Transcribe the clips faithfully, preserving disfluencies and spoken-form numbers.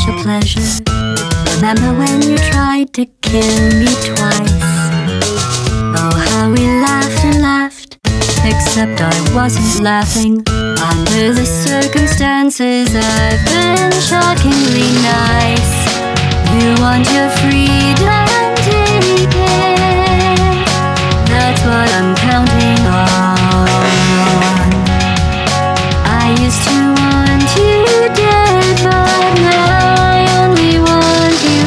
a pleasure. Remember when you tried to kill me twice? Oh, how we laughed and laughed, except I wasn't laughing. Under the circumstances, I've been shockingly nice. You want your freedom, take it. That's what I'm counting on. I used to want you dead, but now I only want you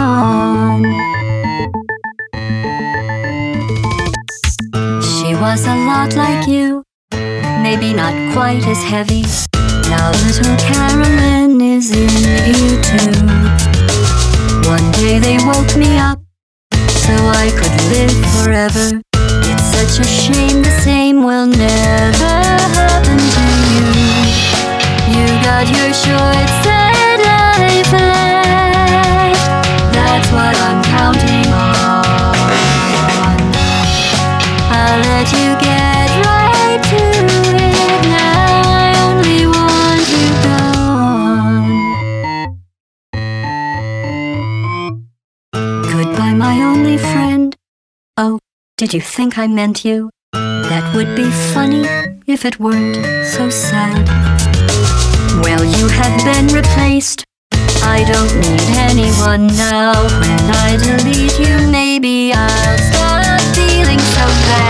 gone. She was a lot like you, maybe not quite as heavy. Now little Carolyn is in you too. One day they woke me up so I could live forever. It's such a shame the same will never happen to you. You got your short sad life left. That's what I'm counting on. I'll let you get right to it. Now I only want you gone. Goodbye, my only friend. Oh, did you think I meant you? That would be funny if it weren't so sad. Well, you have been replaced. I don't need anyone now. When I delete you, maybe I'll stop feeling so bad.